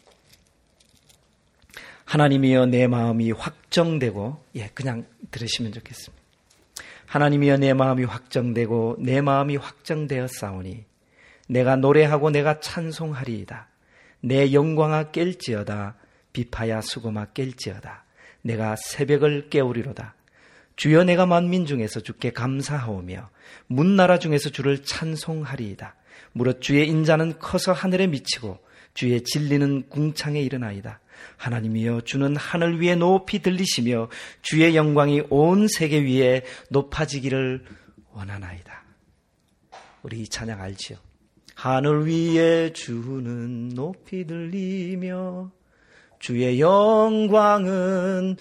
하나님이여 내 마음이 확정되고, 그냥 들으시면 좋겠습니다. 하나님이여 내 마음이 확정되고 내 마음이 확정되었사오니 내가 노래하고 내가 찬송하리이다. 내 영광아 깰지어다. 비파야 수고마 깰지어다. 내가 새벽을 깨우리로다. 주여 내가 만민 중에서 주께 감사하오며 문나라 중에서 주를 찬송하리이다. 무릇 주의 인자는 커서 하늘에 미치고 주의 진리는 궁창에 이르나이다. 하나님이여 주는 하늘 위에 높이 들리시며 주의 영광이 온 세계 위에 높아지기를 원하나이다. 우리 이 찬양 알지요? 하늘 위에 주는 높이 들리며 주의 영광은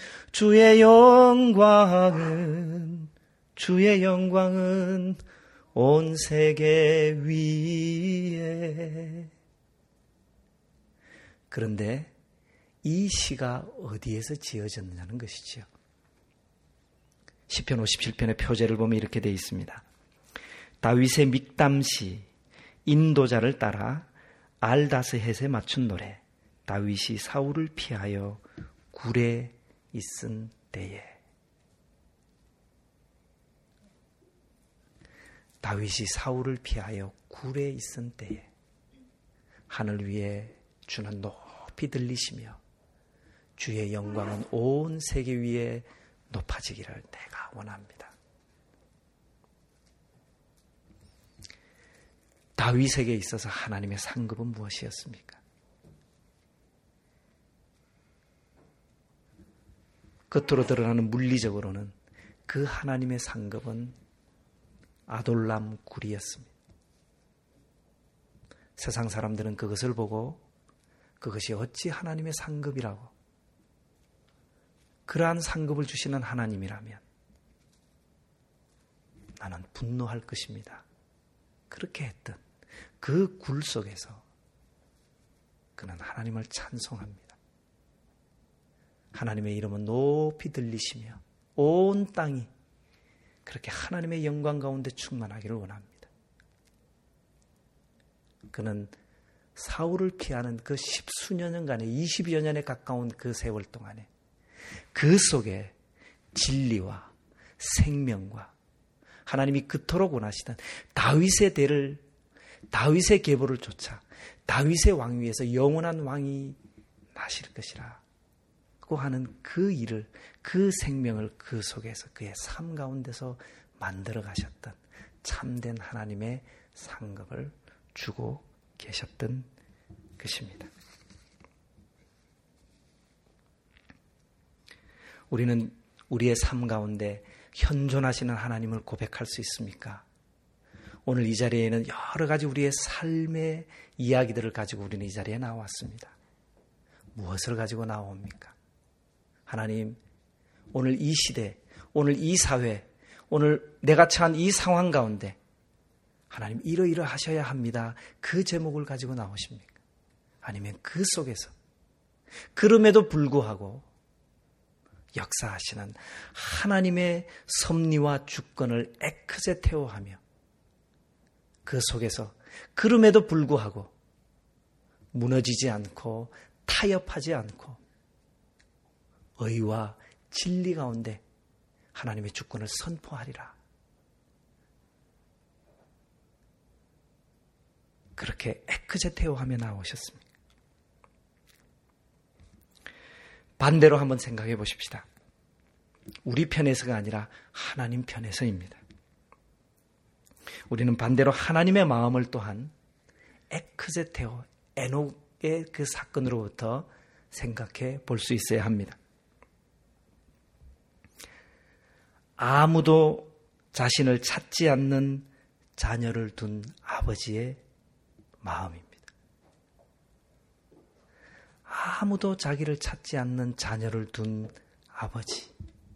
온 세계 위에. 그런데 이 시가 어디에서 지어졌느냐는 것이지요. 시편 57편의 표제를 보면 이렇게 되어 있습니다. 다윗의 믹담시, 인도자를 따라 알다스헷에 맞춘 노래. 다윗이 사울을 피하여 굴에 있은 때에. 다윗이 사울을 피하여 굴에 있은 때에 하늘 위에 주는 높이 들리시며 주의 영광은 온 세계 위에 높아지기를 내가 원합니다. 다윗에게 있어서 하나님의 상급은 무엇이었습니까? 겉으로 드러나는 물리적으로는 그 하나님의 상급은 아돌람 굴이었습니다. 세상 사람들은 그것을 보고 그것이 어찌 하나님의 상급이라고, 그러한 상급을 주시는 하나님이라면 나는 분노할 것입니다. 그렇게 했던 그 굴 속에서 그는 하나님을 찬송합니다. 하나님의 이름은 높이 들리시며 온 땅이 그렇게 하나님의 영광 가운데 충만하기를 원합니다. 그는 사울을 피하는 그 10수년 년간의 20여 년에 가까운 그 세월 동안에 그 속에 진리와 생명과 하나님이 그토록 원하시던 다윗의 대를, 다윗의 계보를 쫓아 다윗의 왕위에서 영원한 왕이 나실 것이라고 하는 그 일을, 그 생명을 그 속에서 그의 삶 가운데서 만들어 가셨던 참된 하나님의 상급을 주고 계셨던 것입니다. 우리는 우리의 삶 가운데 현존하시는 하나님을 고백할 수 있습니까? 오늘 이 자리에는 여러 가지 우리의 삶의 이야기들을 가지고 우리는 이 자리에 나왔습니다. 무엇을 가지고 나옵니까? 하나님, 오늘 이 시대, 오늘 이 사회, 오늘 내가 처한 이 상황 가운데 하나님 이러이러하셔야 합니다. 그 제목을 가지고 나오십니까? 아니면 그 속에서 그럼에도 불구하고 역사하시는 하나님의 섭리와 주권을 에크제테오하며 그 속에서 그럼에도 불구하고 무너지지 않고 타협하지 않고 의와 진리 가운데 하나님의 주권을 선포하리라. 그렇게 에크제테오하며 나오셨습니다. 반대로 한번 생각해 보십시다. 우리 편에서가 아니라 하나님 편에서입니다. 우리는 반대로 하나님의 마음을 또한 에크제테오, 에녹의 그 사건으로부터 생각해 볼 수 있어야 합니다. 아무도 자신을 찾지 않는 자녀를 둔 아버지의 마음입니다. 아무도 자기를 찾지 않는 자녀를 둔 아버지,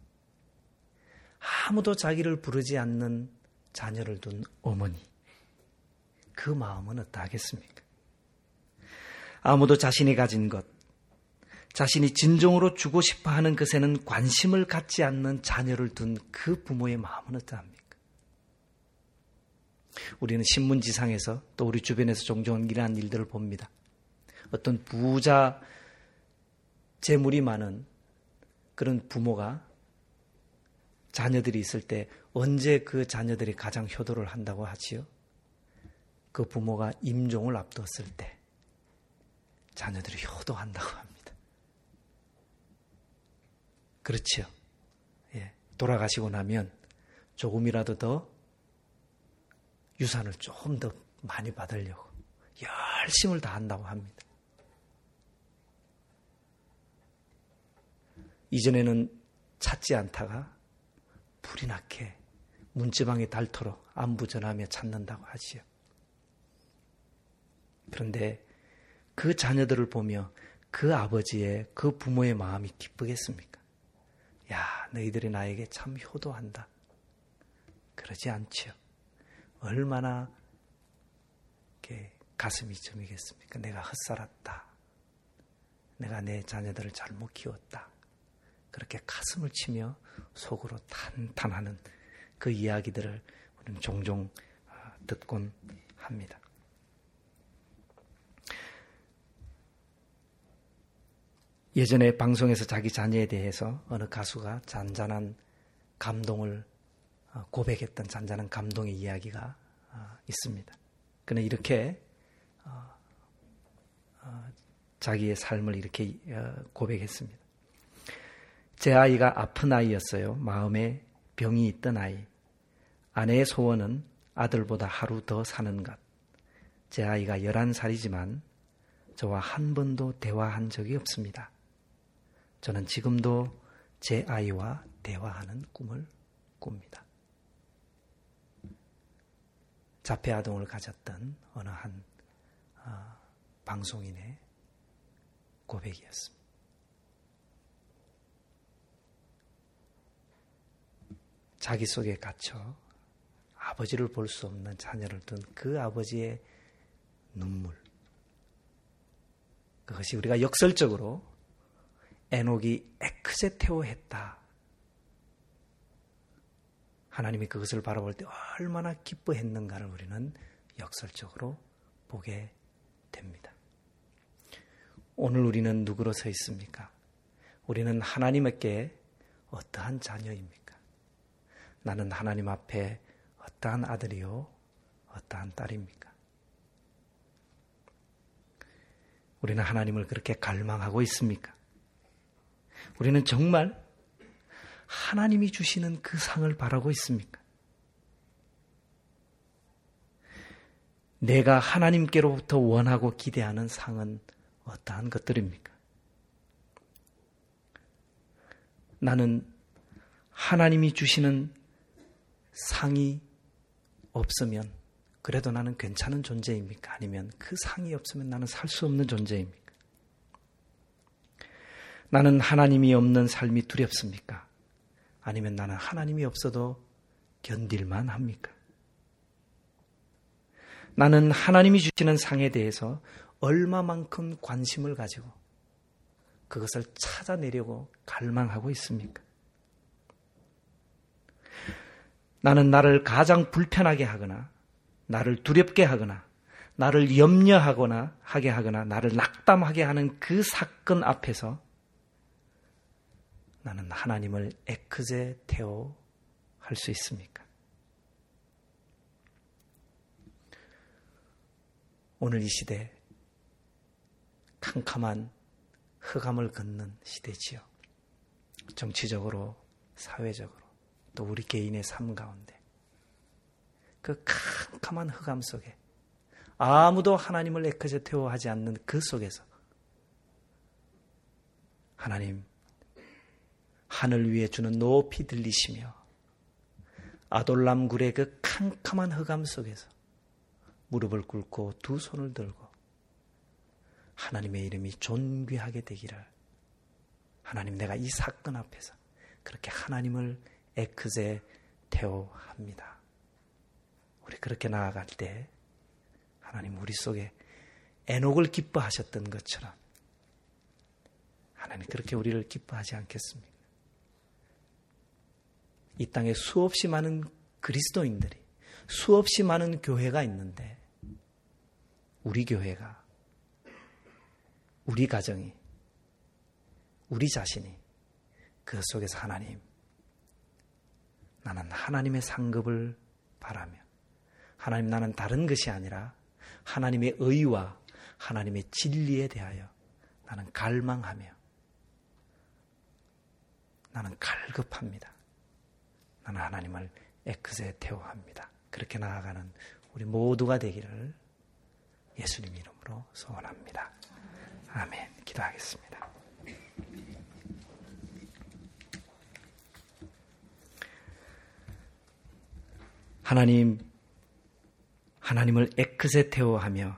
아무도 자기를 부르지 않는 자녀를 둔 어머니, 그 마음은 어떠하겠습니까? 아무도 자신이 가진 것, 자신이 진정으로 주고 싶어 하는 것에는 관심을 갖지 않는 자녀를 둔 그 부모의 마음은 어떠합니까? 우리는 신문지상에서 또 우리 주변에서 종종 이러한 일들을 봅니다. 어떤 부자, 재물이 많은 그런 부모가 자녀들이 있을 때 언제 그 자녀들이 가장 효도를 한다고 하지요? 그 부모가 임종을 앞두었을 때 자녀들이 효도한다고 합니다. 그렇죠. 예, 돌아가시고 나면 조금이라도 더 유산을 조금 더 많이 받으려고 열심을 다한다고 합니다. 이전에는 찾지 않다가 불이 나게 문지방이 닳도록 안부 전하며 찾는다고 하지요. 그런데 그 자녀들을 보며 그 아버지의, 그 부모의 마음이 기쁘겠습니까? 야, 너희들이 나에게 참 효도한다. 그러지 않지요. 얼마나 가슴이 저미겠습니까? 내가 헛살았다. 내가 내 자녀들을 잘못 키웠다. 그렇게 가슴을 치며 속으로 탄탄하는 그 이야기들을 우리는 종종 듣곤 합니다. 예전에 방송에서 자기 자녀에 대해서 어느 가수가 잔잔한 감동을 고백했던 잔잔한 감동의 이야기가 있습니다. 그는 이렇게 자기의 삶을 이렇게 고백했습니다. 제 아이가 아픈 아이였어요. 마음에 병이 있던 아이. 아내의 소원은 아들보다 하루 더 사는 것. 제 아이가 11살이지만 저와 한 번도 대화한 적이 없습니다. 저는 지금도 제 아이와 대화하는 꿈을 꿉니다. 자폐아동을 가졌던 어느 한 방송인의 고백이었습니다. 자기 속에 갇혀 아버지를 볼 수 없는 자녀를 둔 그 아버지의 눈물. 그것이 우리가 역설적으로 에녹이 에크세테오했다. 하나님이 그것을 바라볼 때 얼마나 기뻐했는가를 우리는 역설적으로 보게 됩니다. 오늘 우리는 누구로 서 있습니까? 우리는 하나님께 어떠한 자녀입니까? 나는 하나님 앞에 어떠한 아들이요, 어떠한 딸입니까? 우리는 하나님을 그렇게 갈망하고 있습니까? 우리는 정말 하나님이 주시는 그 상을 바라고 있습니까? 내가 하나님께로부터 원하고 기대하는 상은 어떠한 것들입니까? 나는 하나님이 주시는 상이 없으면 그래도 나는 괜찮은 존재입니까? 아니면 그 상이 없으면 나는 살 수 없는 존재입니까? 나는 하나님이 없는 삶이 두렵습니까? 아니면 나는 하나님이 없어도 견딜만 합니까? 나는 하나님이 주시는 상에 대해서 얼마만큼 관심을 가지고 그것을 찾아내려고 갈망하고 있습니까? 나는 나를 가장 불편하게 하거나 나를 두렵게 하거나 나를 염려하거나 하게 하거나 나를 낙담하게 하는 그 사건 앞에서 나는 하나님을 에크세테오 할 수 있습니까? 오늘 이 시대 캄캄한 흑암을 걷는 시대지요. 정치적으로, 사회적으로, 또 우리 개인의 삶 가운데 그 캄캄한 흑암 속에 아무도 하나님을 에크세테오 하지 않는 그 속에서 하나님 하늘 위에 주는 높이 들리시며 아돌람 굴의 그 캄캄한 흑암 속에서 무릎을 꿇고 두 손을 들고 하나님의 이름이 존귀하게 되기를 하나님 내가 이 사건 앞에서 그렇게 하나님을 에크세테오 합니다. 우리 그렇게 나아갈 때 하나님 우리 속에 에녹을 기뻐하셨던 것처럼 하나님 그렇게 우리를 기뻐하지 않겠습니까? 이 땅에 수없이 많은 그리스도인들이 수없이 많은 교회가 있는데 우리 교회가 우리 가정이 우리 자신이 그 속에서 하나님 나는 하나님의 상급을 바라며 하나님 나는 다른 것이 아니라 하나님의 의와 하나님의 진리에 대하여 나는 갈망하며 나는 갈급합니다. 나는 하나님을 에크세테오 합니다. 그렇게 나아가는 우리 모두가 되기를 예수님 이름으로 소원합니다. 아멘. 기도하겠습니다. 하나님을 에크세테오 하며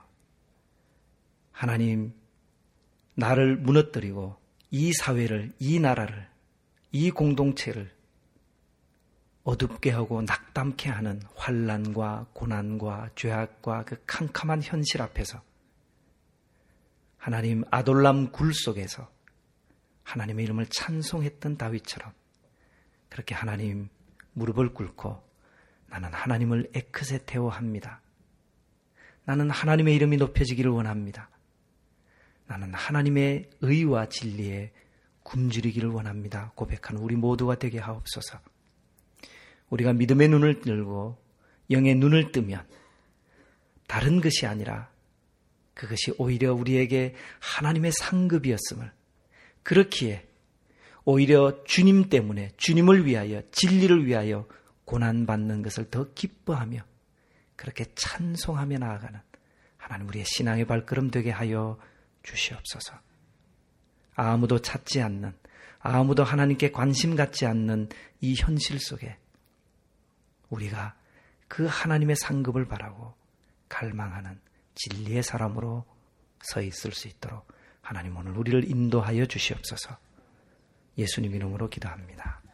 하나님 나를 무너뜨리고 이 사회를, 이 나라를, 이 공동체를 어둡게 하고 낙담케 하는 환난과 고난과 죄악과 그 캄캄한 현실 앞에서 하나님 아돌람 굴 속에서 하나님의 이름을 찬송했던 다윗처럼 그렇게 하나님 무릎을 꿇고 나는 하나님을 에크세테오 합니다. 나는 하나님의 이름이 높여지기를 원합니다. 나는 하나님의 의와 진리에 굶주리기를 원합니다. 고백하는 우리 모두가 되게 하옵소서. 우리가 믿음의 눈을 들고 영의 눈을 뜨면 다른 것이 아니라 그것이 오히려 우리에게 하나님의 상급이었음을 그렇기에 오히려 주님 때문에, 주님을 위하여, 진리를 위하여 고난받는 것을 더 기뻐하며 그렇게 찬송하며 나아가는 하나님 우리의 신앙의 발걸음 되게 하여 주시옵소서. 아무도 찾지 않는, 아무도 하나님께 관심 갖지 않는 이 현실 속에 우리가 그 하나님의 상급을 바라고 갈망하는 진리의 사람으로 서 있을 수 있도록 하나님 오늘 우리를 인도하여 주시옵소서. 예수님 이름으로 기도합니다.